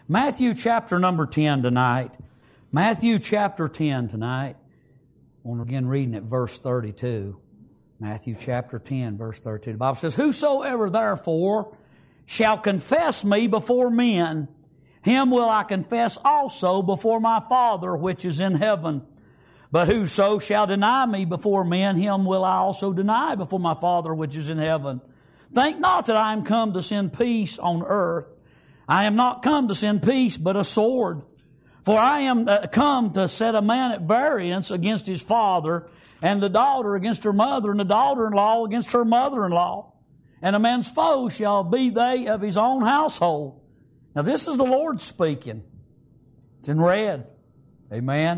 Matthew chapter number 10 tonight. Matthew chapter 10 tonight. I want to begin reading at verse 32. Matthew chapter 10, verse 32. The Bible says, "Whosoever therefore shall confess me before men, him will I confess also before my Father which is in heaven. But whoso shall deny me before men, him will I also deny before my Father which is in heaven. Think not that I am come to send peace on earth. I am not come to send peace, but a sword. For I am come to set a man at variance against his father, and the daughter against her mother, and the daughter-in-law against her mother-in-law. And a man's foe shall be they of his own household." Now this is the Lord speaking. It's in red. Amen.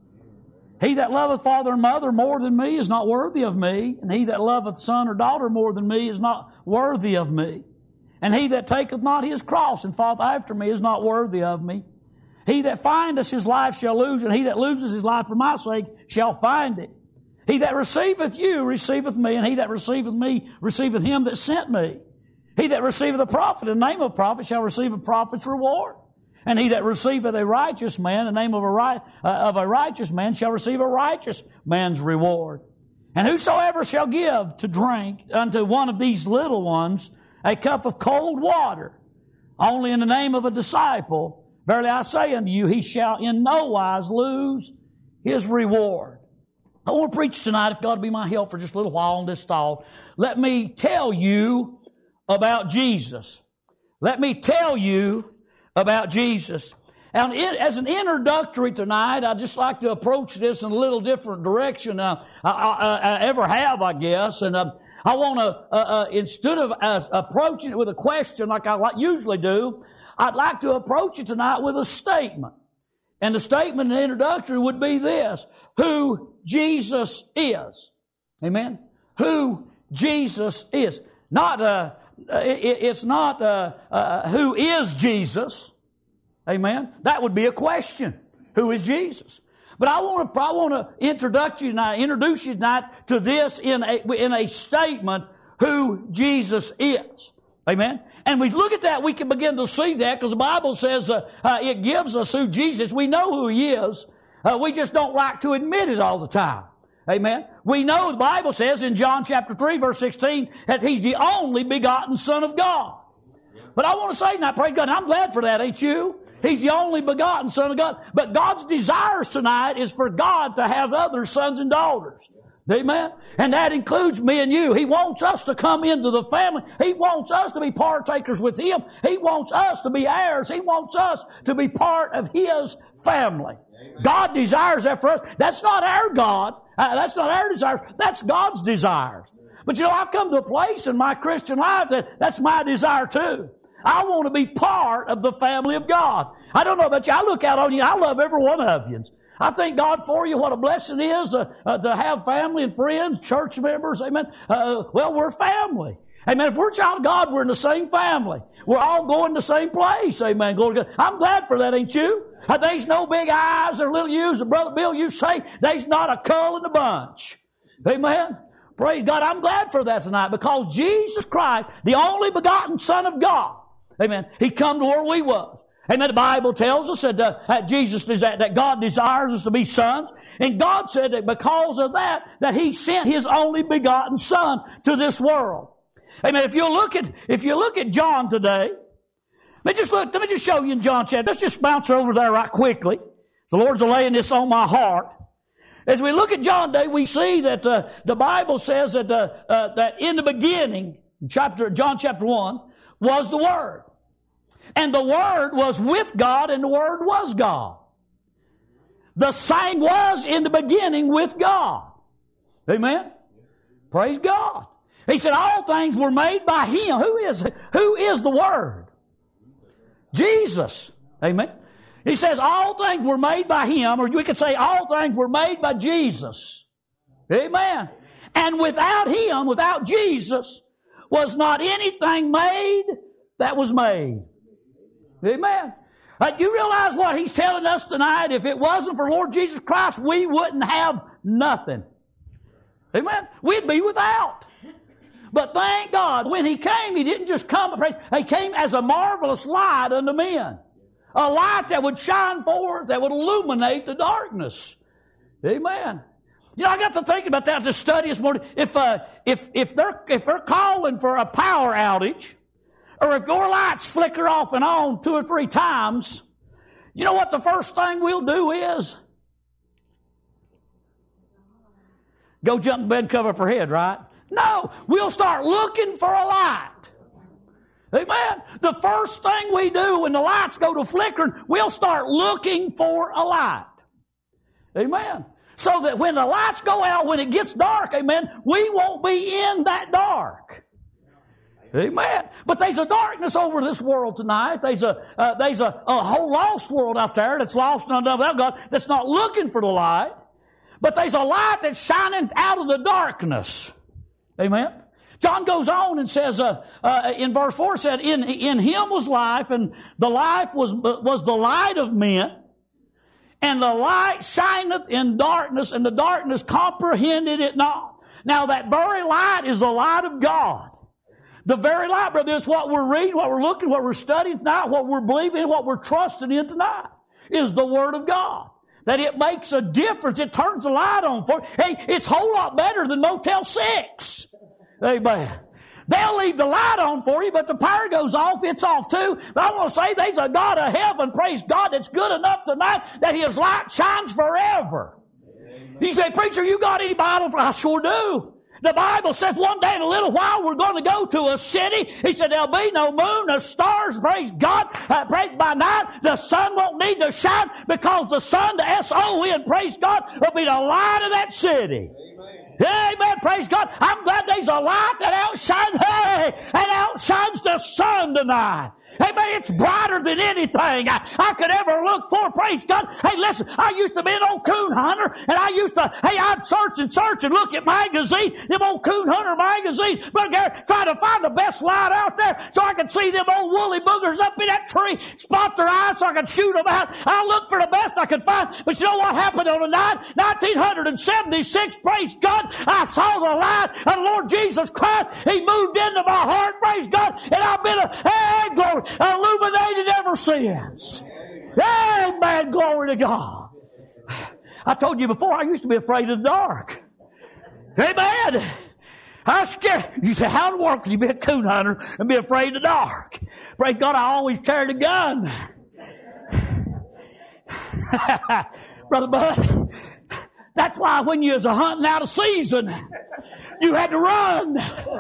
"He that loveth father and mother more than me is not worthy of me, and he that loveth son or daughter more than me is not worthy of me. And he that taketh not his cross and falleth after me is not worthy of me. He that findeth his life shall lose, and he that loses his life for my sake shall find it. He that receiveth you receiveth me, and he that receiveth me receiveth him that sent me. He that receiveth a prophet in the name of a prophet shall receive a prophet's reward. And he that receiveth a righteous man in the name of a righteous man shall receive a righteous man's reward. And whosoever shall give to drink unto one of these little ones a cup of cold water, only in the name of a disciple, verily I say unto you, he shall in no wise lose his reward." I want to preach tonight, if God be my help for just a little while on this thought. Let me tell you about Jesus. Let me tell you about Jesus. And as an introductory tonight, I'd just like to approach this in a little different direction I ever have, I guess. And I want to, instead of approaching it with a question like I usually do, I'd like to approach it tonight with a statement. And the statement in the introductory would be this: who Jesus is. Amen? Who Jesus is. It's not who is Jesus. Amen? That would be a question. Who is Jesus? But I want to introduce you tonight to this in a statement, who Jesus is. Amen? And we look at that, we can begin to see that, because the Bible says it gives us who Jesus. We know who He is. We just don't like to admit it all the time. Amen? We know the Bible says in John chapter 3 verse 16 that He's the only begotten Son of God. But I want to say tonight, praise God, and I'm glad for that, ain't you? He's the only begotten Son of God. But God's desires tonight is for God to have other sons and daughters. Amen? And that includes me and you. He wants us to come into the family. He wants us to be partakers with Him. He wants us to be heirs. He wants us to be part of His family. Amen. God desires that for us. That's not our God. That's not our desires. That's God's desires. But you know, I've come to a place in my Christian life that that's my desire too. I want to be part of the family of God. I don't know about you. I look out on you. I love every one of you. I thank God for you. What a blessing it is to have family and friends, church members. Amen. Well, we're family. Amen. If we're a child of God, we're in the same family. We're all going to the same place. Amen. Glory to God. I'm glad for that, ain't you? There's no big eyes or little U's. And Brother Bill, you say there's not a cull in the bunch. Amen. Praise God. I'm glad for that tonight, because Jesus Christ, the only begotten Son of God, amen, He come to where we was. Amen. The Bible tells us that that God desires us to be sons. And God said that because of that He sent His only begotten Son to this world. Amen. If you look at John today, let me just show you in John chapter. Let's just bounce over there right quickly. The Lord's laying this on my heart. As we look at John today, we see that the Bible says that in the beginning, John chapter 1, was the Word. And the Word was with God, and the Word was God. The same was in the beginning with God. Amen? Praise God. He said all things were made by Him. Who is the Word? Jesus. Amen? He says all things were made by Him, or we could say all things were made by Jesus. Amen? And without Him, without Jesus, was not anything made that was made. Amen. Do you realize what He's telling us tonight? If it wasn't for Lord Jesus Christ, we wouldn't have nothing. Amen. We'd be without. But thank God, when He came, He didn't just come. He came as a marvelous light unto men. A light that would shine forth, that would illuminate the darkness. Amen. You know, I got to thinking about that, this study this morning. If they're calling for a power outage, or if your lights flicker off and on 2 or 3 times, you know what the first thing we'll do is? Go jump in bed and cover up our head, right? No, we'll start looking for a light. Amen. The first thing we do when the lights go to flickering, we'll start looking for a light. Amen. So that when the lights go out, when it gets dark, amen, we won't be in that dark. Amen. But there's a darkness over this world tonight. There's a whole lost world out there that's lost and undone without God, that's not looking for the light. But there's a light that's shining out of the darkness. Amen. John goes on and says, in verse 4 said, in him was life, and the life was the light of men. And the light shineth in darkness, and the darkness comprehended it not. Now that very light is the light of God. The very light, brother, is what we're reading, what we're looking, what we're studying tonight, what we're believing, what we're trusting in tonight, is the Word of God. That it makes a difference. It turns the light on for you. Hey, it's a whole lot better than Motel 6. Amen. They'll leave the light on for you, but the power goes off, it's off too. But I want to say there's a God of heaven, praise God, that's good enough tonight that His light shines forever. Amen. You say, preacher, you got any Bible? I sure do. The Bible says one day in a little while we're going to go to a city. He said there'll be no moon, no stars, praise God. Praise by night, the sun won't need to shine because the sun, the S-O-N, praise God, will be the light of that city. Amen. Praise God. I'm glad there's a light that outshines the sun tonight. Amen. It's brighter than anything I could ever look for. Praise God. Hey, listen, I used to be an old coon hunter, and I'd search and look at magazines, them old coon hunter magazines, but try to find the best light out there so I could see them old woolly boogers up in that tree, spot their eyes so I could shoot them out. I looked for the best I could find, but you know what happened on the night? 1976, praise God, I saw the light of the Lord Jesus Christ. He moved into my heart, praise God, and I've been illuminated ever since. Amen. Glory to God. I told you before, I used to be afraid of the dark. Amen. I was scared. You say, how in the world can you be a coon hunter and be afraid of the dark? Praise God, I always carried a gun. Brother Bud, that's why when you was hunting out of season, you had to run.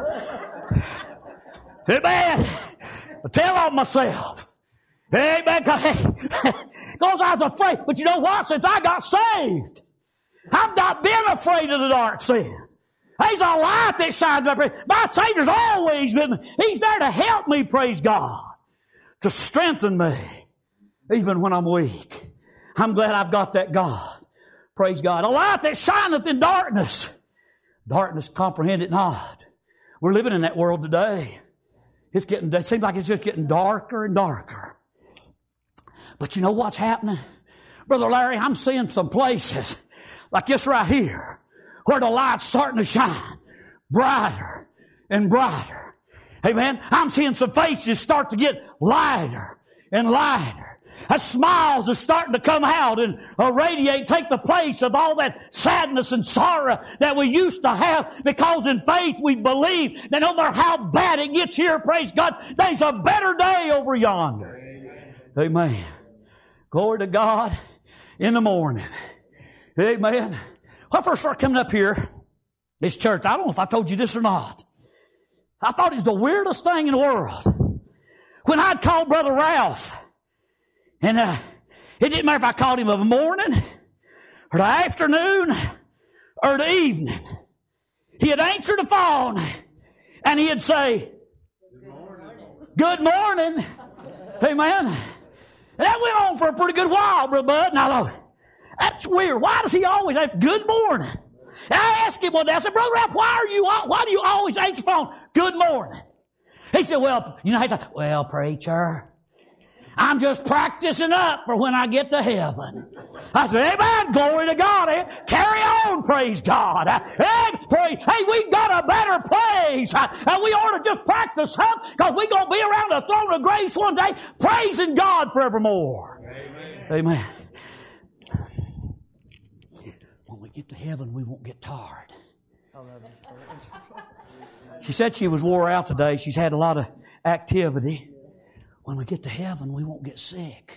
Amen. I tell on myself. Amen. Because I was afraid. But you know what? Since I got saved, I've not been afraid of the dark sin. There's a light that shines up here. My Savior's always with me. He's there to help me, praise God, to strengthen me, even when I'm weak. I'm glad I've got that God. Praise God. A light that shineth in darkness. Darkness comprehend it not. We're living in that world today. It seems like it's just getting darker and darker. But you know what's happening? Brother Larry, I'm seeing some places like this right here where the light's starting to shine brighter and brighter. Amen. I'm seeing some faces start to get lighter and lighter. Smiles are starting to come out and radiate, take the place of all that sadness and sorrow that we used to have, because in faith we believe that no matter how bad it gets here, praise God, there's a better day over yonder. Amen. Glory to God in the morning. Amen. When I first started coming up here, this church, I don't know if I told you this or not, I thought it was the weirdest thing in the world. When I'd call Brother Ralph, and it didn't matter if I called him of the morning, or the afternoon, or the evening. He'd answer the phone, and he'd say, Good morning. Amen. And that went on for a pretty good while, Brother Bud. And I thought, that's weird. Why does he always have good morning? And I asked him one day, I said, Brother Ralph, why do you always answer the phone, good morning? He said, well, you know, well, preacher, I'm just practicing up for when I get to heaven. I said, amen, glory to God. Carry on, praise God. Hey, we've got a better place. And we ought to just practice up because we're going to be around the throne of grace one day praising God forevermore. Amen. When we get to heaven, we won't get tired. She said she was wore out today. She's had a lot of activity. When we get to heaven, we won't get sick.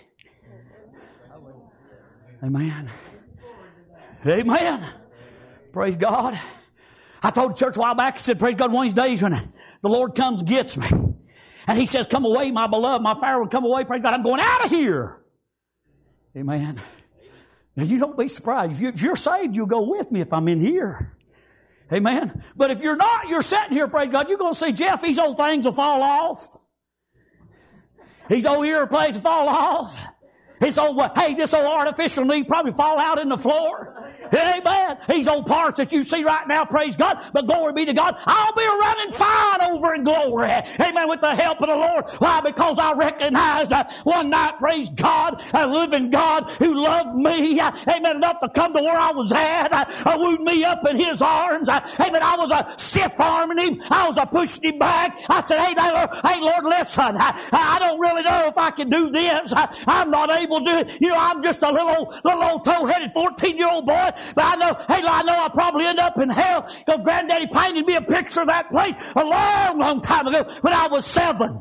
Amen. Amen. Praise God. I told the church a while back, I said, praise God, one of these days when the Lord comes and gets me. And He says, come away, my beloved, my Pharaoh, come away, praise God, I'm going out of here. Amen. Now you don't be surprised. If you're saved, you'll go with me if I'm in here. Amen. But if you're not, you're sitting here, praise God, you're going to say, Jeff, these old things will fall off. These old earplates will fall off. This old artificial knee probably fall out in the floor. Amen. These old parts that you see right now, praise God, but glory be to God, I'll be running fine over in glory. Amen. With the help of the Lord. Why? Because I recognized one night, praise God, a living God who loved me. Amen. Enough to come to where I was at. Wooed me up in His arms. Amen. I was stiff arming Him. I was pushing Him back. I said, hey Lord, listen. I don't really know if I can do this. I'm not able to do it. You know, I'm just a little old toe-headed 14-year-old boy. But I know I'll probably end up in hell because Granddaddy painted me a picture of that place a long, long time ago when I was 7.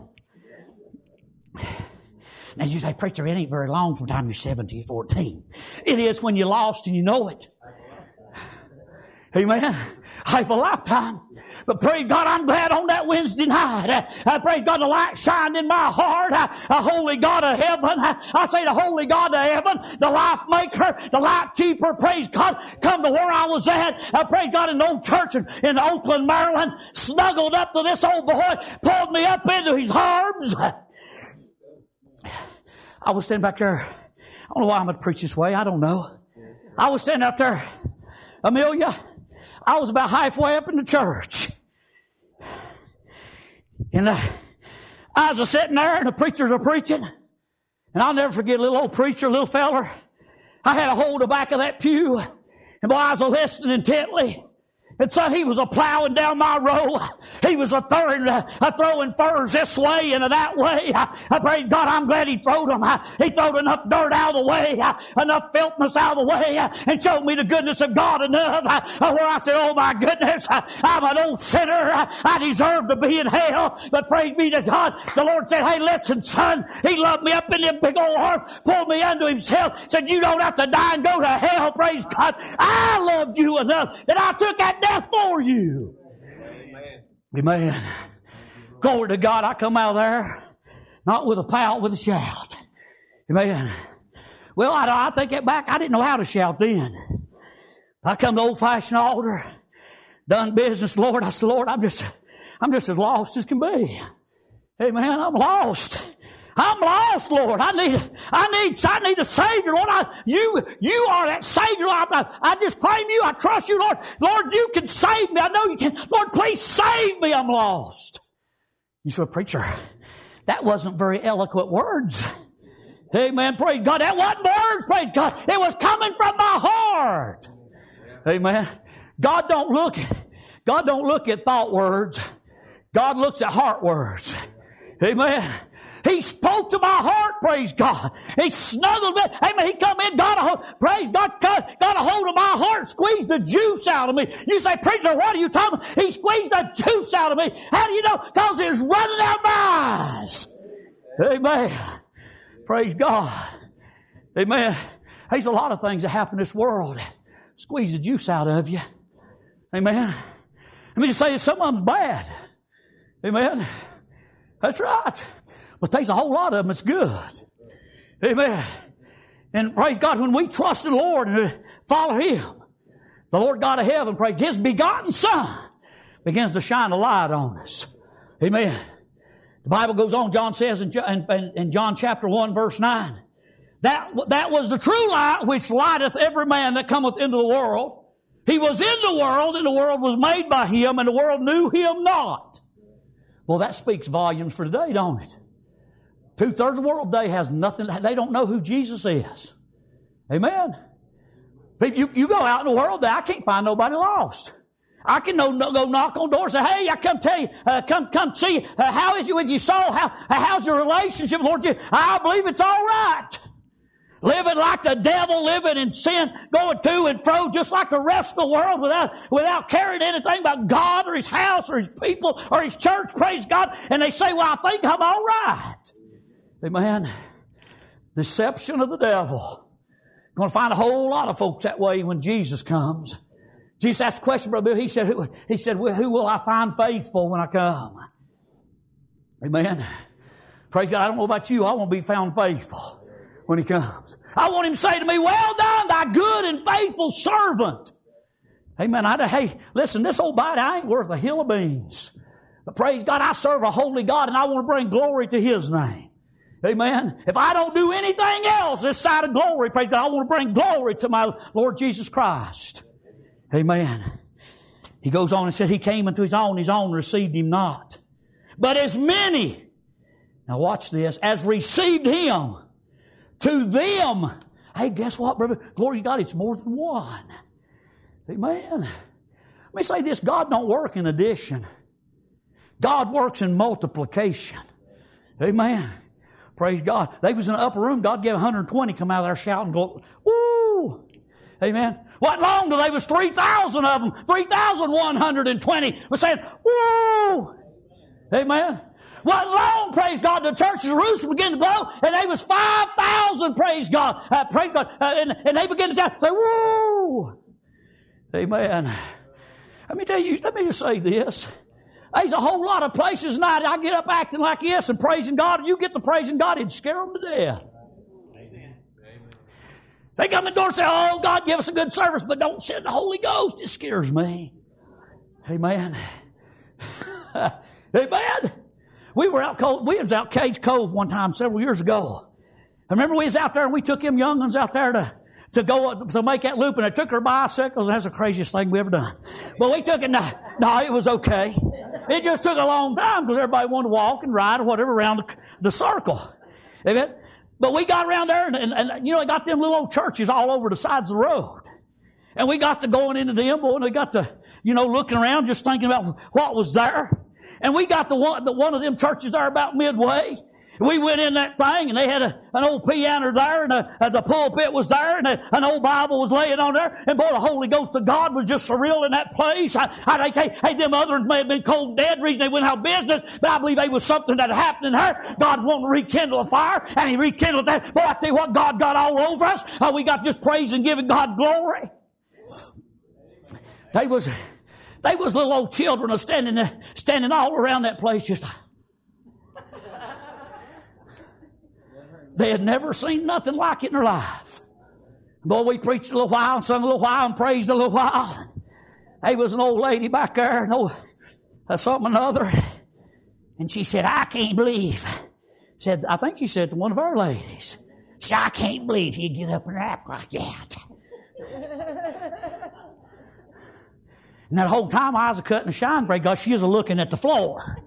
Now you say, preacher, it ain't very long from the time you're 7 to you're 14. It is when you're lost and you know it. Amen. Half a lifetime. But praise God, I'm glad on that Wednesday night. Praise God, the light shined in my heart. A holy God of heaven. I say the holy God of heaven, the life maker, the life keeper. Praise God, come to where I was at. Praise God, in the old church in Oakland, Maryland. Snuggled up to this old boy. Pulled me up into his arms. I was standing back there. I don't know why I'm going to preach this way. I don't know. I was standing up there. Amelia, I was about halfway up in the church. And I was sitting there and the preachers are preaching. And I'll never forget a little old preacher, little feller. I had a hold of the back of that pew. And boy, I was listening intently. And son, he was plowing down my row. He was throwing furs this way and that way. I praise God, I'm glad he throwed them. He throwed enough dirt out of the way, enough filthiness out of the way, and showed me the goodness of God enough. Where I said, oh my goodness, I'm an old sinner. I deserve to be in hell. But praise be to God, the Lord said, hey listen son, He loved me up in them big old arms, pulled me unto Himself, said you don't have to die and go to hell, praise God. I loved you enough that I took that death for you. Amen. Glory to God. I come out of there not with a pout, with a shout. Amen. Well, I take it back. I didn't know how to shout then. I come to old-fashioned altar, done business. Lord, I said, Lord, I'm just as lost as can be. Amen. I'm lost. I'm lost, Lord. I need a Savior, Lord. You are that Savior. I just claim you. I trust you, Lord. Lord, you can save me. I know you can. Lord, please save me. I'm lost. You said, preacher, that wasn't very eloquent words. Amen. Praise God. That wasn't words. Praise God. It was coming from my heart. Amen. God don't look at thought words. God looks at heart words. Amen. He spoke to my heart, praise God. He snuggled me. Amen. He come in, got a hold of my heart, squeezed the juice out of me. You say, preacher, what are you talking about? He squeezed the juice out of me. How do you know? Because it's running out my eyes. Amen. Praise God. Amen. There's a lot of things that happen in this world. Squeeze the juice out of you. Amen. Let me just say some of them's bad. Amen. That's right. But there's a whole lot of them that's good. Amen. And praise God, when we trust in the Lord and follow Him, the Lord God of heaven, praise His begotten Son, begins to shine a light on us. Amen. The Bible goes on, John says in John chapter 1 verse 9, that was the true light which lighteth every man that cometh into the world. He was in the world and the world was made by Him and the world knew Him not. Well, that speaks volumes for today, don't it? 2/3 of the world today has nothing. They don't know who Jesus is. Amen. You go out in the world, I can't find nobody lost. I can go knock on doors and say, hey, I come tell you, come see, how is it with your soul? How's your relationship, Lord? I believe it's all right. Living like the devil, living in sin, going to and fro just like the rest of the world without caring anything about God or His house or His people or His church, praise God. And they say, well, I think I'm all right. Amen. Deception of the devil. Going to find a whole lot of folks that way when Jesus comes. Jesus asked the question, Brother Bill. He said, well, who will I find faithful when I come? Amen. Praise God. I don't know about you. I want to be found faithful when He comes. I want Him to say to me, well done, thy good and faithful servant. Amen. Hey, listen, this old body, I ain't worth a hill of beans. But praise God, I serve a holy God and I want to bring glory to His name. Amen. If I don't do anything else this side of glory, praise God, I want to bring glory to my Lord Jesus Christ. Amen. He goes on and said, He came unto His own received Him not. But as many, now watch this, as received Him, to them, hey, guess what, brother? Glory to God, it's more than one. Amen. Let me say this, God don't work in addition. God works in multiplication. Amen. Praise God. They was in the upper room, God gave 120 come out of there shouting, woo! Amen. What long till they was 3,000 of them, 3,120 was saying, woo! Amen. What long, praise God, the church of Jerusalem began to blow, and they was 5,000, praise God, and they began to shout, say, woo! Amen. Let me just say this. There's a whole lot of places tonight I get up acting like this and praising God, and you get to praising God, it'd scare them to death. Amen. They come in the door and say, oh, God, give us a good service, but don't send the Holy Ghost. It scares me. Amen. Amen. We was out Cage Cove one time several years ago. I remember we was out there and we took them young ones out there to go to make that loop, and they took our bicycles. That's the craziest thing we ever done. But we took it. No, it was okay. It just took a long time because everybody wanted to walk and ride or whatever around the circle. Amen. But we got around there and they got them little old churches all over the sides of the road. And we got to going into them, and we got to, looking around just thinking about what was there. And we got the one of them churches there about midway. We went in that thing, and they had an old piano there, and the pulpit was there, and an old Bible was laying on there. And boy, the Holy Ghost of God was just surreal in that place. I think, hey, them others may have been cold and dead, reason they wouldn't have business, but I believe they was something that happened in her. God's wanting to rekindle a fire, and He rekindled that. Boy, I tell you what, God got all over us. We got just praise and giving God glory. They was little old children standing all around that place just. They had never seen nothing like it in their life. Boy, we preached a little while and sung a little while and praised a little while. There was an old lady back there, something or another. And she said, I can't believe. I think she said to one of our ladies, she said, I can't believe you get up and act like that. And that whole time I was cutting the shine break, God, she was looking at the floor.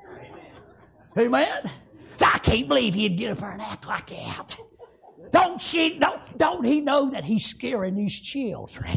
Amen. I can't believe he'd get up there and act like that. Don't he know that he's scaring these children?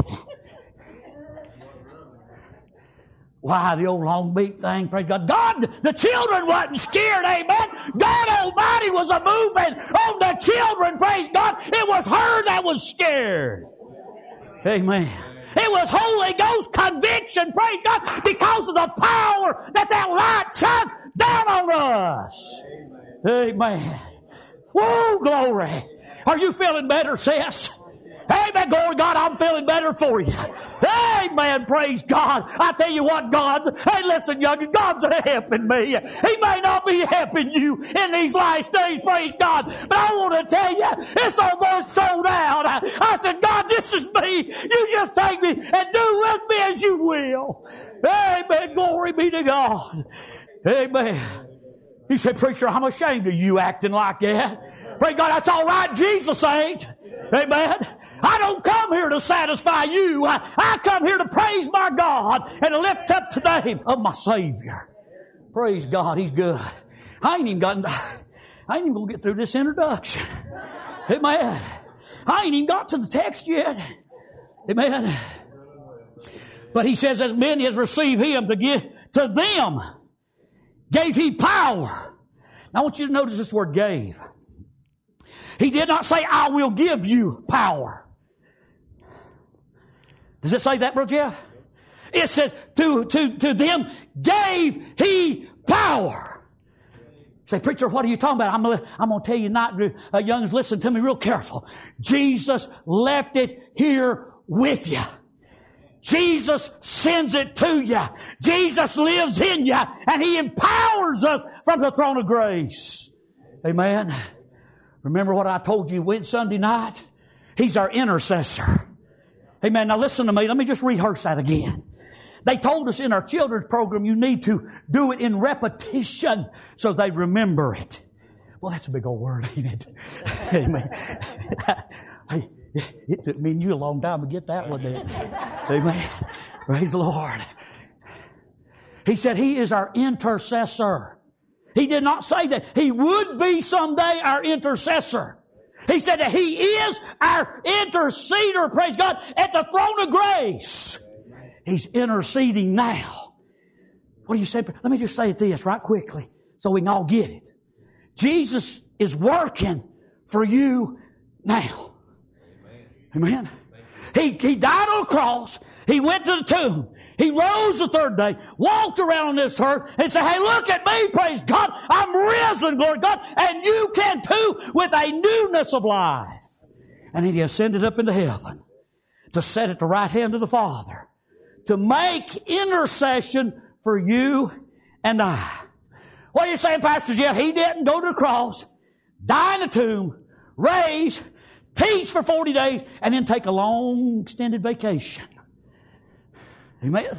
Why, the old long beat thing, praise God. God, the children wasn't scared, amen. God Almighty was a moving on the children, praise God. It was her that was scared. Amen. It was Holy Ghost conviction, praise God, because of the power that light shines down on us. Amen. Woo, glory. Are you feeling better, sis? Amen. Glory to God, I'm feeling better for you. Amen. Praise God. I tell you what, hey, listen, young, God's helping me. He may not be helping you in these last days, praise God. But I want to tell you, it's almost sold out. I said, God, this is me. You just take me and do with me as you will. Amen. Glory be to God. Amen. He said, preacher, I'm ashamed of you acting like that. Praise God, that's all right. Jesus ain't. Amen. I don't come here to satisfy you. I come here to praise my God and to lift up the name of my Savior. Praise God, He's good. I ain't even gotten I ain't even going to get through this introduction. Amen. I ain't even got to the text yet. Amen. But he says, as many as receive him, to give to them gave he power. Now I want you to notice this word gave. He did not say, I will give you power. Does it say that, Brother Jeff? It says, to them gave he power. Say, preacher, what are you talking about? I'm going to tell you not, youngins, listen to me real careful. Jesus left it here with you. Jesus sends it to you. Jesus lives in you, and He empowers us from the throne of grace. Amen. Remember what I told you Wednesday Sunday night? He's our intercessor. Amen. Now listen to me. Let me just rehearse that again. They told us in our children's program you need to do it in repetition so they remember it. Well, that's a big old word, ain't it? Amen. Hey, it took me and you a long time to get that one there. Amen. Praise the Lord. He said He is our intercessor. He did not say that He would be someday our intercessor. He said that He is our interceder, praise God, at the throne of grace. He's interceding now. What do you say? Let me just say this right quickly so we can all get it. Jesus is working for you now. Amen. He died on the cross. He went to the tomb. He rose the third day, walked around on this earth and said, hey, look at me, praise God. I'm risen, glory to God. And you can too with a newness of life. And then He ascended up into heaven to sit at the right hand of the Father, to make intercession for you and I. What are you saying, Pastor Jeff? He didn't go to the cross, die in the tomb, raise, teach for 40 days, and then take a long extended vacation. Amen?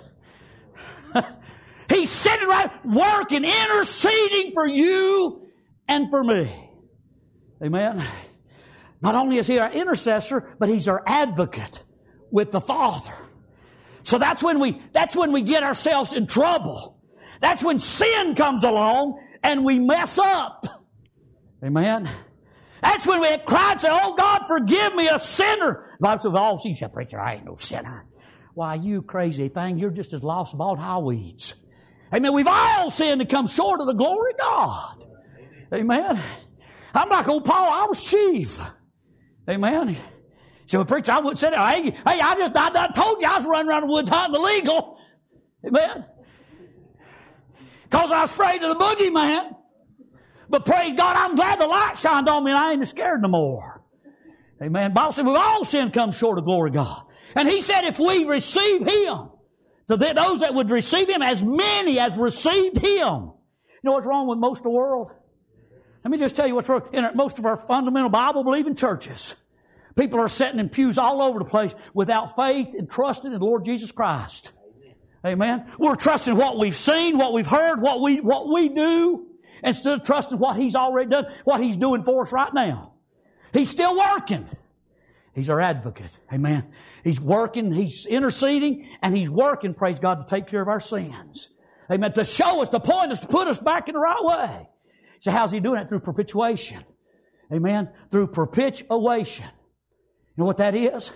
He's sitting right, working, interceding for you and for me. Amen? Not only is He our intercessor, but He's our advocate with the Father. So that's when we get ourselves in trouble. That's when sin comes along and we mess up. Amen? That's when we cry and say, oh God, forgive me, a sinner. The Bible says, oh, she said, preacher, I ain't no sinner. Why, you crazy thing, you're just as lost as bald high weeds. Amen. We've all sinned and come short of the glory of God. Amen. I'm like old Paul, I was chief. Amen. So, well, preacher, I wouldn't say that. Hey, I told you I was running around the woods hunting illegal. Amen. Because I was afraid of the boogeyman. But praise God, I'm glad the light shined on me and I ain't scared no more. Amen. The Bible said we've all sinned come short of glory of God. And He said if we receive Him, to those that would receive Him, as many as received Him. You know what's wrong with most of the world? Let me just tell you what's wrong. In most of our fundamental Bible-believing churches, people are sitting in pews all over the place without faith and trusting in the Lord Jesus Christ. Amen. We're trusting what we've seen, what we've heard, what we do, instead of trusting what He's already done, what He's doing for us right now. He's still working. He's our advocate. Amen. He's working, He's interceding, and He's working, praise God, to take care of our sins. Amen. To show us, to point us, to put us back in the right way. So how's He doing it? Through perpetuation. Amen. Through perpetuation. You know what that is?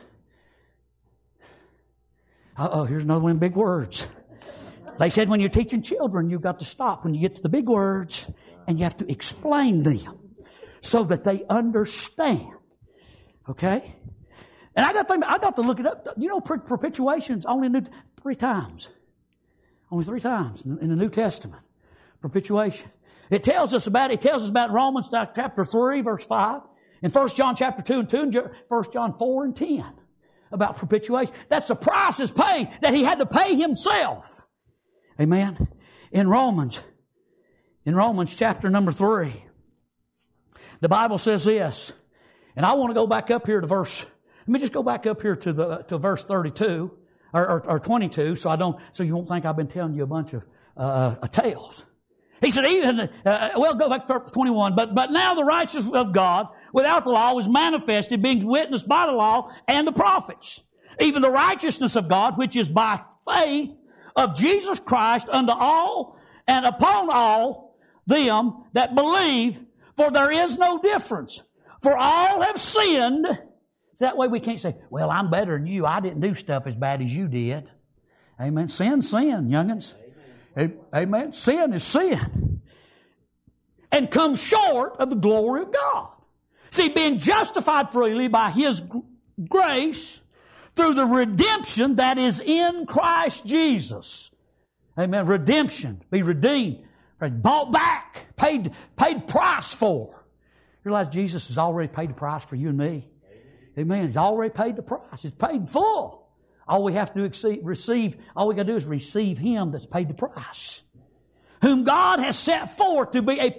Here's another one of them big words. They said when you're teaching children, you've got to stop when you get to the big words, and you have to explain them so that they understand. Okay? And I got to look it up. You know, perpetuation's only 3 times. Only 3 times in the New Testament. Perpetuation. It tells us about Romans chapter 3, verse 5. In 1 John chapter 2 and 2, and 1 John 4 and 10. About perpetuation. That's the price is paid that He had to pay Himself. Amen. In Romans chapter number 3, the Bible says this, and I want to go back up here to verse. Let me just go back up here to verse 32 or 22, so you won't think I've been telling you a bunch of tales. He said, go back to 21. But now the righteousness of God without the law was manifested, being witnessed by the law and the prophets, even the righteousness of God, which is by faith of Jesus Christ unto all and upon all them that believe. For there is no difference. For all have sinned. So that way we can't say, well, I'm better than you. I didn't do stuff as bad as you did. Amen. Sin, young'uns. Amen. Sin is sin. And come short of the glory of God. See, being justified freely by His grace through the redemption that is in Christ Jesus. Amen. Redemption. Be redeemed. Bought back. Paid price for. You realize Jesus has already paid the price for you and me? Amen. He's already paid the price. It's paid in full. All we have to do all we got to do is receive Him that's paid the price. Whom God has set forth to be a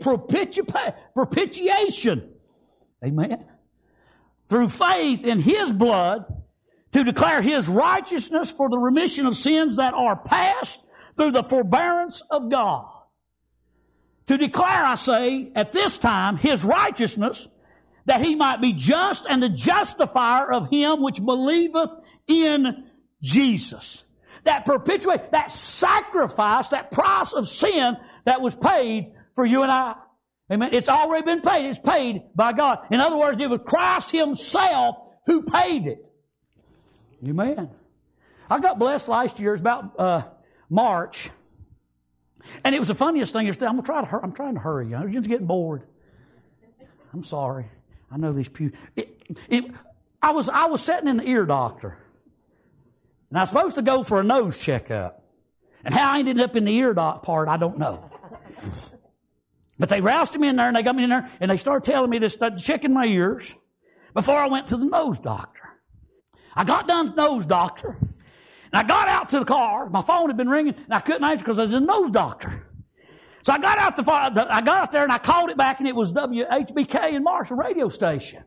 propitiation. Amen. Through faith in His blood to declare His righteousness for the remission of sins that are past through the forbearance of God. To declare, I say, at this time, His righteousness, that He might be just and the justifier of him which believeth in Jesus. That perpetuate, that sacrifice, that price of sin that was paid for you and I. Amen. It's already been paid. It's paid by God. In other words, it was Christ Himself who paid it. Amen. I got blessed last year. It was about March. And it was the funniest thing. I'm trying to hurry. I'm just getting bored. I'm sorry. I know these pews. I was sitting in the ear doctor. And I was supposed to go for a nose checkup. And how I ended up in the ear part, I don't know. But they roused me in there and they got me in there and they started telling me this, checking my ears before I went to the nose doctor. I got done with the nose doctor. And I got out to the car. My phone had been ringing, and I couldn't answer because I was in the nose doctor. So I got out there, and I called it back, and it was WHBK in Marshall radio station.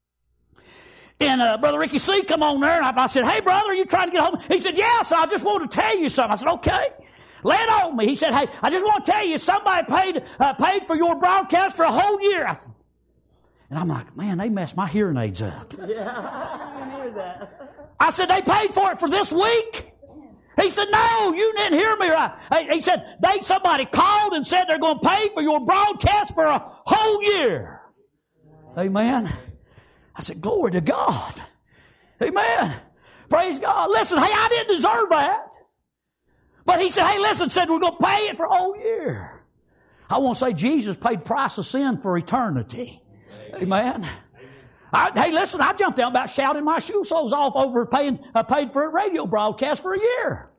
And Brother Ricky C. come on there, and I said, "Hey, brother, are you trying to get home?" He said, "Yes, I just want to tell you something." I said, "Okay." Lay it on me. He said, "Hey, I just want to tell you, somebody paid for your broadcast for a whole year." And I'm like, man, they messed my hearing aids up. Yeah, I didn't hear that. I said, "They paid for it for this week?" He said, "No, you didn't hear me right." He said, somebody called and said they're going to pay for your broadcast for a whole year. Amen. I said, glory to God. Amen. Praise God. Listen, hey, I didn't deserve that. But he said, hey, listen, said we're going to pay it for a whole year. I want to say Jesus paid the price of sin for eternity. Amen. Hey, listen, I jumped out about shouting my shoe soles off over paid for a radio broadcast for a year.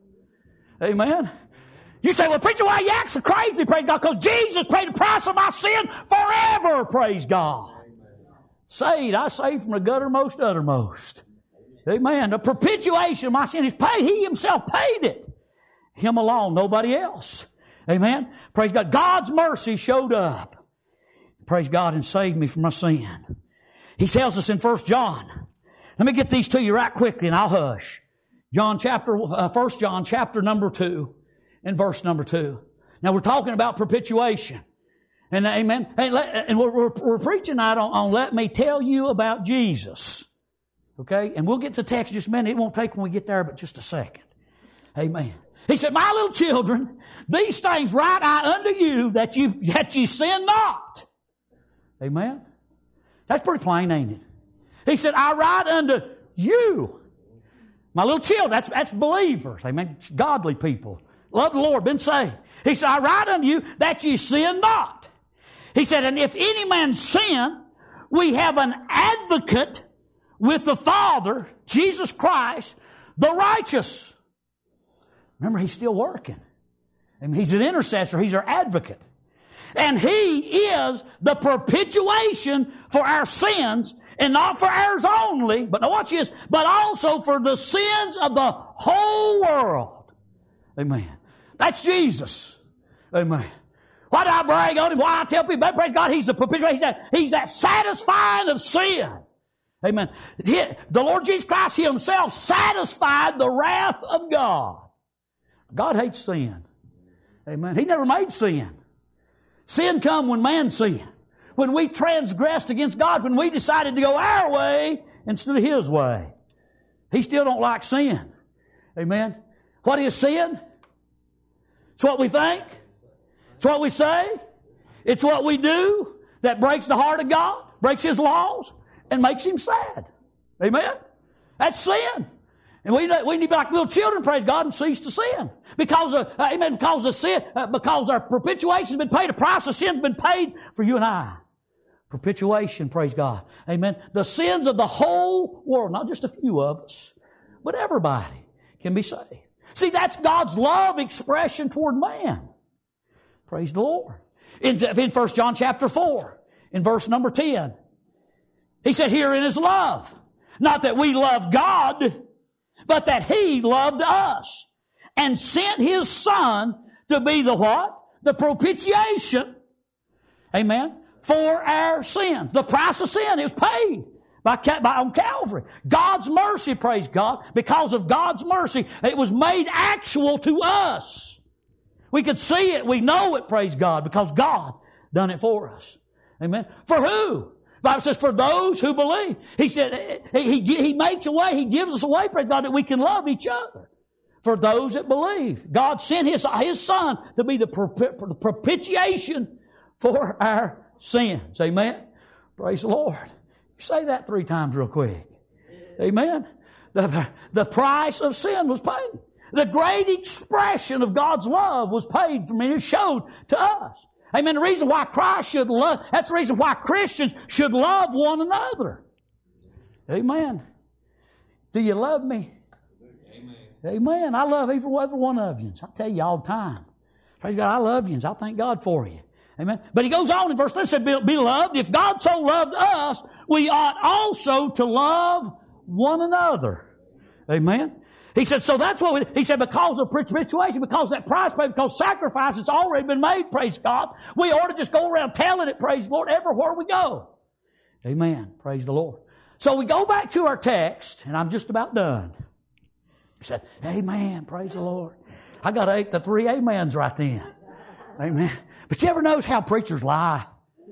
Amen. You say, well, preacher, why you act so crazy? Praise God, because Jesus paid the price of my sin forever. Praise God. Saved, I saved from the guttermost to uttermost. Amen. The propitiation of my sin is paid. He Himself paid it. Him alone, nobody else. Amen. Praise God. God's mercy showed up. Praise God, and saved me from my sin. He tells us in 1 John. Let me get these to you right quickly and I'll hush. 1 John chapter number 2 and verse number 2. Now we're talking about propitiation. And amen. And we're preaching tonight on let me tell you about Jesus. Okay? And we'll get to the text in just a minute. It won't take when we get there but just a second. Amen. He said, my little children, these things write I unto you that you sin not. Amen. That's pretty plain, ain't it? He said, I write unto you. My little children, that's believers. Amen. Godly people. Love the Lord, been saved. He said, I write unto you that ye sin not. He said, and if any man sin, we have an advocate with the Father, Jesus Christ, the righteous. Remember, He's still working. I mean, He's an intercessor. He's our advocate. And He is the propitiation for our sins, and not for ours only, but now watch this, but also for the sins of the whole world. Amen. That's Jesus. Amen. Why do I brag on Him? Why I tell people, praise God, He's the propitiation. He's that satisfying of sin. Amen. The Lord Jesus Christ Himself satisfied the wrath of God. God hates sin. Amen. He never made sin. Sin come when man sinned. When we transgressed against God, when we decided to go our way instead of His way. He still don't like sin. Amen. What is sin? It's what we think. It's what we say. It's what we do. that breaks the heart of God, breaks His laws, and makes Him sad. Amen? That's sin. And we need to be like little children, praise God, and cease to sin. Because of sin, because our propitiation has been paid, the price of sin has been paid for you and I. Propitiation, praise God. Amen. The sins of the whole world, not just a few of us, but everybody can be saved. See, that's God's love expression toward man. Praise the Lord. In 1 John chapter 4, in verse number 10, He said, herein is love. Not that we love God, but that He loved us and sent His Son to be the what? The propitiation. Amen. For our sins. The price of sin is paid on Calvary. God's mercy, praise God. Because of God's mercy, it was made actual to us. We could see it. We know it, praise God, because God done it for us. Amen. For who? The Bible says, for those who believe. He said, He makes a way, He gives us a way, praise God, that we can love each other. For those that believe. God sent His Son to be the propitiation for our sins. Amen. Praise the Lord. You say that 3 times real quick. Amen. The price of sin was paid. The great expression of God's love was paid for me. It showed to us. Amen. The reason why Christ should love, that's the reason why Christians should love one another. Amen. Do you love me? Amen. Amen. I love every one of you. I tell you all the time. Praise God, I love you. I thank God for you. Amen. But he goes on in verse 3, said, beloved, if God so loved us, we ought also to love one another. Amen. He said, so that's what he said, because of propitiation, because that price paid, because sacrifice has already been made, praise God, we ought to just go around telling it, praise the Lord, everywhere we go. Amen. Praise the Lord. So we go back to our text, and I'm just about done. He said, amen, praise the Lord. I got 8 to 3 amens right then. Amen. But you ever notice how preachers lie?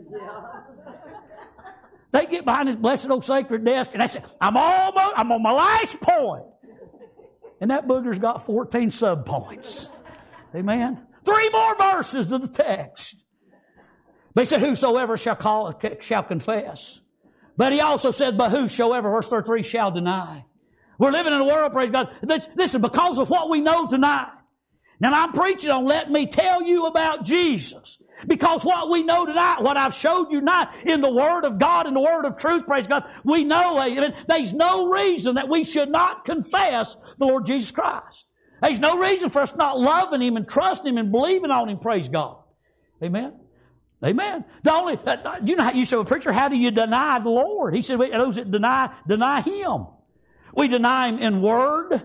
They get behind this blessed old sacred desk, and they say, I'm on my last point. And that booger's got 14 subpoints. Amen. 3 more verses to the text. But he said, whosoever shall confess. But he also said, but whosoever, verse 33, shall deny. We're living in a world, praise God. Listen, because of what we know tonight. Now I'm preaching on let me tell you about Jesus. Because what we know tonight, what I've showed you tonight in the Word of God, in the Word of truth, praise God, we know, amen, there's no reason that we should not confess the Lord Jesus Christ. There's no reason for us not loving Him and trusting Him and believing on Him, praise God. Amen. Amen. You know how you say, well, preacher, how do you deny the Lord? He said, those that deny Him. We deny Him in word.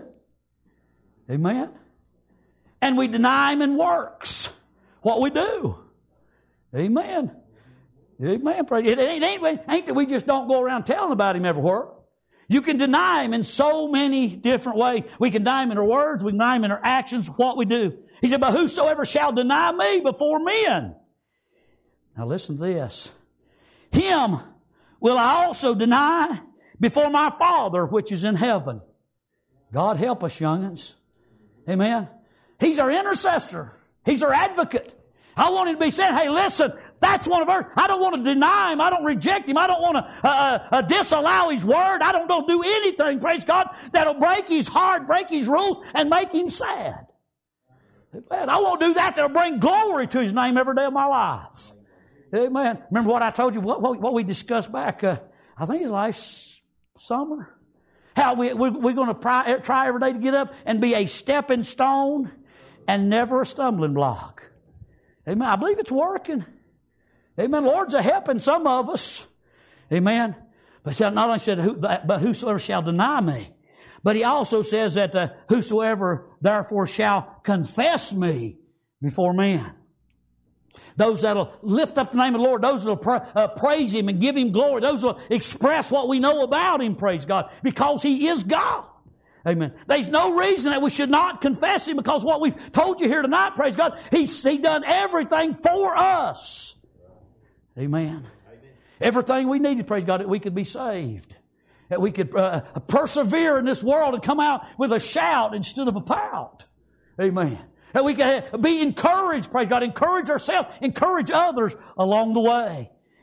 Amen. And we deny Him in works. What we do. Amen. Amen. It ain't that we just don't go around telling about Him everywhere. You can deny Him in so many different ways. We can deny Him in our words. We can deny Him in our actions, what we do. He said, but whosoever shall deny me before men. Now listen to this. Him will I also deny before my Father which is in heaven. God help us, young'uns. Amen. He's our intercessor. He's our advocate. I want Him to be saying, hey, listen, that's one of ours. I don't want to deny Him. I don't reject Him. I don't want to disallow His word. I don't do anything, praise God, that'll break His heart, break His rules, and make Him sad. Amen. I won't do that. That'll bring glory to His name every day of my life. Amen. Remember what I told you, what we discussed back, I think it was last summer? How we're going to try every day to get up and be a stepping stone and never a stumbling block. Amen. I believe it's working. Amen. Lord's a helping some of us. Amen. But not only said, but whosoever shall deny me, but he also says that whosoever therefore shall confess me before men. Those that'll lift up the name of the Lord, those that'll praise Him and give Him glory, those that'll express what we know about Him, praise God, because He is God. Amen. There's no reason that we should not confess Him, because what we've told you here tonight, praise God, He's done everything for us. Amen. Everything we needed, praise God, that we could be saved. That we could persevere in this world and come out with a shout instead of a pout. Amen. That we can be encouraged, praise God, encourage ourselves, encourage others along the way.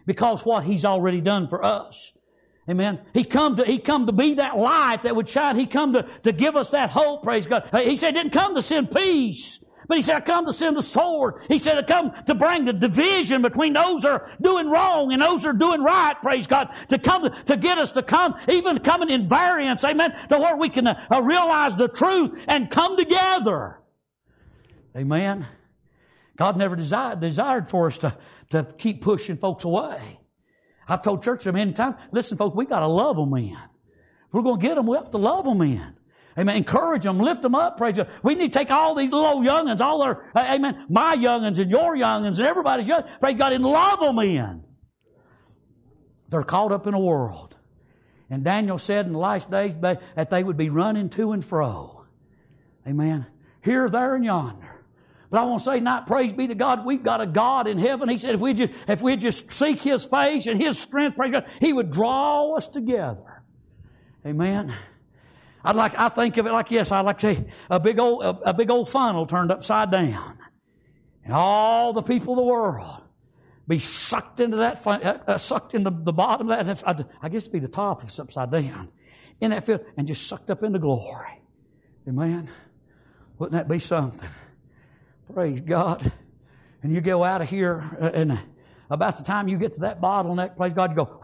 because what He's already done for us. Amen. He come to be that light that would shine. He come to give us that hope, praise God. He said He didn't come to send peace, but He said, I come to send the sword. He said, I come to bring the division between those who are doing wrong and those who are doing right, praise God. To get us to come, even coming in variance, amen, to where we can realize the truth and come together. Amen. God never desired for us to keep pushing folks away. I've told church many times, listen folks, we got to love them in. If we're going to get them, we have to love them in. Amen. Encourage them, lift them up, praise God. We need to take all these little old young'uns, all their, amen, my young'uns and your young'uns and everybody's young, praise God, and love them in. They're caught up in a world. And Daniel said in the last days that they would be running to and fro. Amen. Here, there, and yonder. But I want to say tonight, praise be to God, we've got a God in heaven. He said if we just seek His face and His strength, praise God, He would draw us together. Amen. I think of it like this. I like to say a big old funnel turned upside down. And all the people of the world be sucked into that, sucked into the bottom of that. I guess it'd be the top if it's upside down. In that field, and just sucked up into glory. Amen. Wouldn't that be something? Praise God. And you go out of here, and about the time you get to that bottleneck, praise God, you go,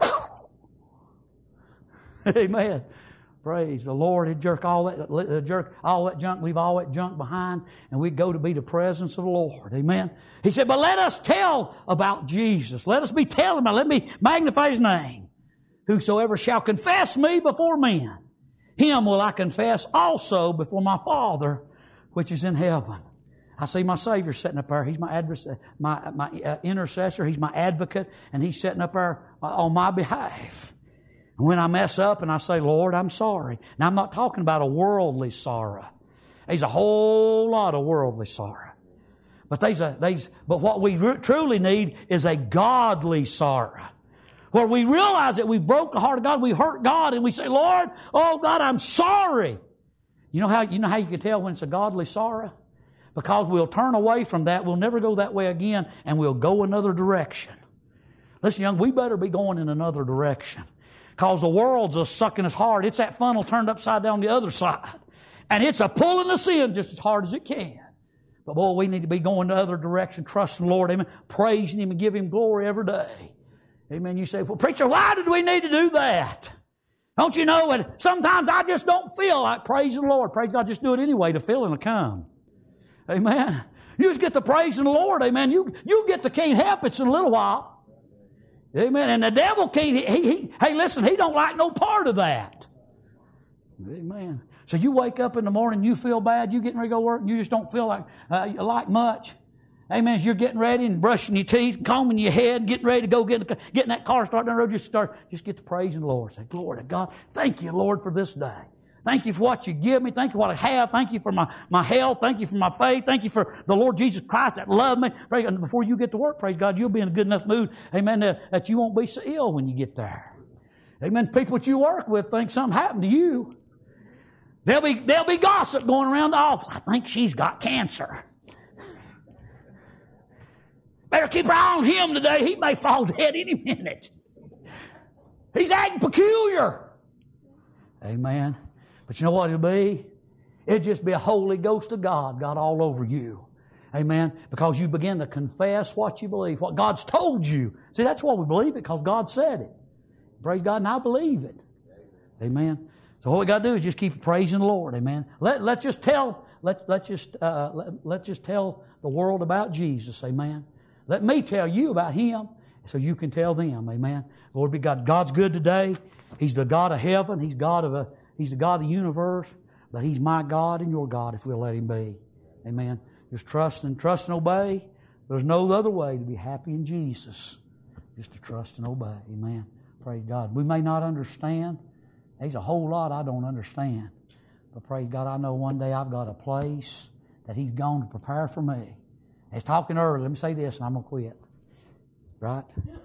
amen. Praise the Lord. He'd jerk all that junk, leave all that junk behind, and we'd go to be the presence of the Lord. Amen. He said, but let us tell about Jesus. Let us be telling about, let me magnify His name. Whosoever shall confess me before men, him will I confess also before my Father, which is in heaven. I see my Savior sitting up there. He's my intercessor. He's my advocate, and He's sitting up there on my behalf. And when I mess up and I say, Lord, I'm sorry. Now, I'm not talking about a worldly sorrow. There's a whole lot of worldly sorrow. But but what we truly need is a godly sorrow. Where we realize that we broke the heart of God, we hurt God, and we say, Lord, oh God, I'm sorry. You know how you can tell when it's a godly sorrow? Because we'll turn away from that. We'll never go that way again, and we'll go another direction. Listen, young, we better be going in another direction. Because the world's a sucking us hard. It's that funnel turned upside down the other side. And it's a pulling us in just as hard as it can. But boy, we need to be going the other direction, trusting the Lord, amen, praising Him and giving Him glory every day. Amen. You say, well, preacher, why did we need to do that? Don't you know that sometimes I just don't feel like praising the Lord. Praise God, just do it anyway. The feeling will come. Amen. You just get to praising the Lord. Amen. You get to can't help it in a little while. Amen. And the devil can't, hey, listen, he don't like no part of that. Amen. So you wake up in the morning, you feel bad, you getting ready to go to work, and you just don't feel like much. Amen. As you're getting ready and brushing your teeth, combing your head, getting ready to go get in that car, start down the road, just get to praising the Lord. Say, glory to God. Thank you, Lord, for this day. Thank you for what you give me. Thank you for what I have. Thank you for my health. Thank you for my faith. Thank you for the Lord Jesus Christ that loved me. And before you get to work, praise God, you'll be in a good enough mood, amen, that you won't be so ill when you get there. Amen. People that you work with think something happened to you. There'll be gossip going around the office. I think she's got cancer. Better keep her eye on him today. He may fall dead any minute. He's acting peculiar. Amen. But you know what it'll be? It'll just be a Holy Ghost of God all over you. Amen. Because you begin to confess what you believe, what God's told you. See, that's why we believe it, because God said it. Praise God, and I believe it. Amen. So what we got to do is just keep praising the Lord. Amen. Let's just tell the world about Jesus. Amen. Let me tell you about Him so you can tell them. Amen. Lord be God. God's good today. He's the God of heaven. He's the God of the universe. But He's my God and your God if we'll let Him be. Amen. Just trust and obey. There's no other way to be happy in Jesus. Just to trust and obey. Amen. Praise God. We may not understand. There's a whole lot I don't understand. But praise God, I know one day I've got a place that He's going to prepare for me. I was talking earlier. Let me say this and I'm going to quit. Right?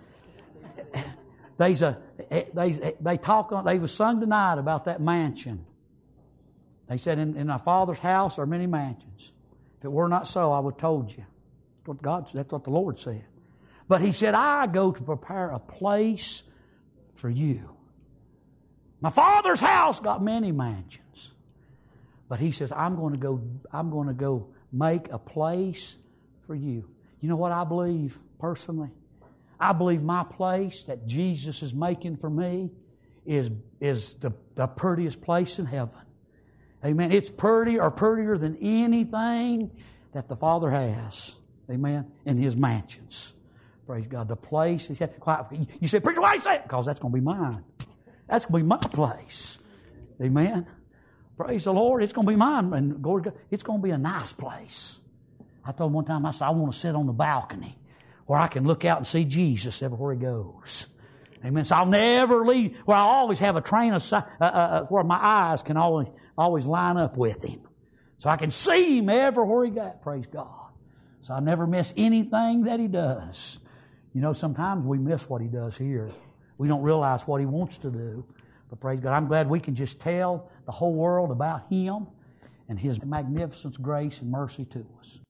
They was sung tonight about that mansion. They said, in our Father's house are many mansions. If it were not so, I would have told you. That's what the Lord said. But He said, I go to prepare a place for you. My Father's house got many mansions. But He says, I'm going to go make a place for you. You know what I believe personally? I believe my place that Jesus is making for me is the prettiest place in heaven. Amen. It's prettier than anything that the Father has. Amen. In His mansions. Praise God. The place He said. You said, preacher, why you say it? Because that's going to be mine. That's going to be my place. Amen. Praise the Lord. It's going to be mine. And glory to God, it's going to be a nice place. I told him one time, I said, I want to sit on the balcony where I can look out and see Jesus everywhere He goes. Amen. So I'll never leave, where I always have a train of where my eyes can always line up with Him. So I can see Him everywhere He goes. Praise God. So I never miss anything that He does. You know, sometimes we miss what He does here. We don't realize what He wants to do. But praise God, I'm glad we can just tell the whole world about Him and His magnificent grace and mercy to us.